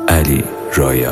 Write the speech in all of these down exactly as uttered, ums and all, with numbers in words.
علی رایا.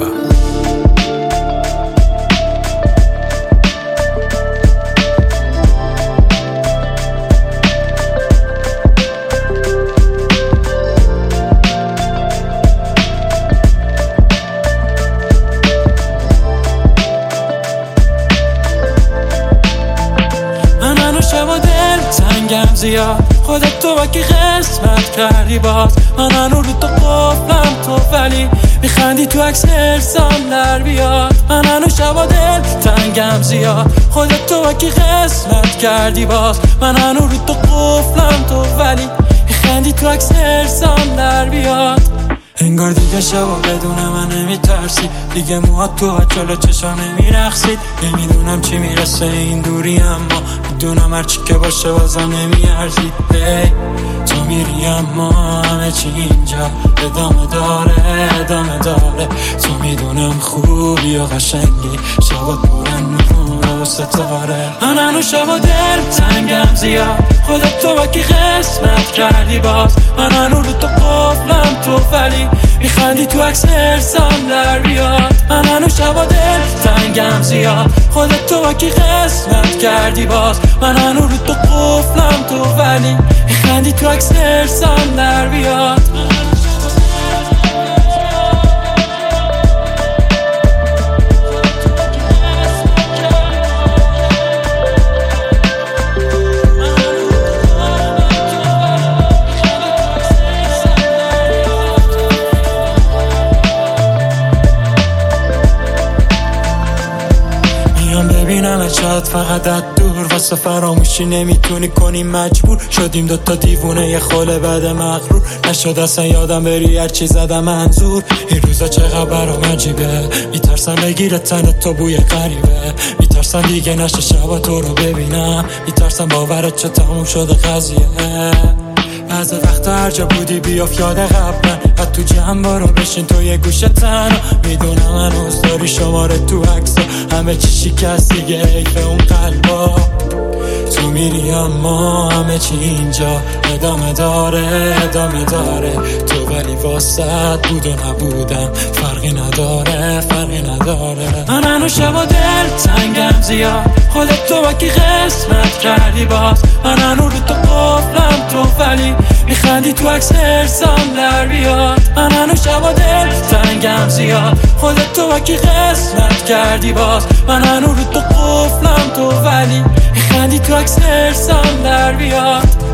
شب و دل تنگم زیاد، خودت تو با کی قسمت کردی باز. من هنو رو تو قفلم تو ولی میخندی تو عکس ارسام در بیاد. من هنو شب و دل تنگم زیاد، خودت تو با کی قسمت کردی باز. من هنو رو تو قفلم تو ولی میخندی تو عکس ارسام در بیاد. انگار دیگه شبا بدون من نمیترسی، دیگه موهات تو ها جلو چشا نمیرخصید. نمیدونم چی میرسه این دوری، اما میدونم هرچی که باشه بازم نمیارزید. hey, تو میری اما همه چی اینجا ادامه داره ادامه داره. تو میدونم خوبی و قشنگی، شبات برن نور و ستاره. من هنو شب و دل تنگم زیاد، خودت تو با کی قسمت کردی باز. من هنو رو تو قفلم تو ولی میخندی تو عکس ارسام در بیاد. من هنو شب و دل تنگم زیاد، خودت تو با کی قسمت کردی باز. من هنو رو تو قفلم تو ولی میخندی تو عکس ارسام در بیاد. ببینم شاید فقط از دور، واسه فراموشی نمیتونی کنی مجبور. شدیم دوتا دیوونه یه خاله بعد مغرور، نشد اصلا یادم بری هرچی زدم منظور. این روزا چقدر برام عجیبه، میترسم بگیره تنت تو بوی غریبه. میترسم دیگه نشه شبا تو رو ببینم، میترسم باورت چه تموم شده قضیه. بعض وقتا هر جا بودی بیاف یاد قبلن، حد تو جمع بارو بشین تو یه گوشه تنها. میدونم هنوز داری شماره تو عکسا، همه چی شکست دیگه حیف اون قلبا. تو میری اما همه چی اینجا ادامه داره ادامه داره. تو ولی واسط بود و نبودم فرقی نداره فرقی نداره. من هنو شب و دل تنگم زیاد، خودت تو با کی قسمت کردی باز. من هنو رو تو قفلم تو ولی میخندی تو عکس ارسام در بیاد. من هنو شب و دل تنگم زیاد، خودت تو با کی قسمت کردی باز. من هنو رو تو قفلم تو ولی میخندی تو عکس ارسام در بیاد.